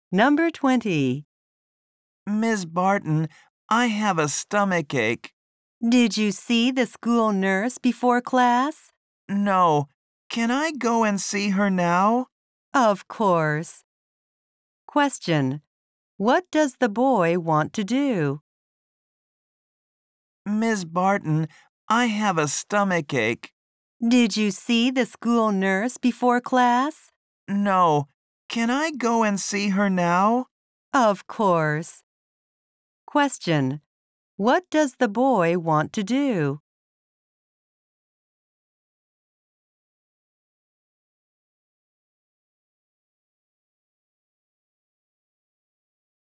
Number 20. Miss Barton, I have a stomachache. Did you see the school nurse before class? No. Can I go and see her now? Of course. Question. What does the boy want to do? Miss Barton, I have a stomachache. Did you see the school nurse before class? No. Can I go and see her now? Of course. Question. What does the boy want to do?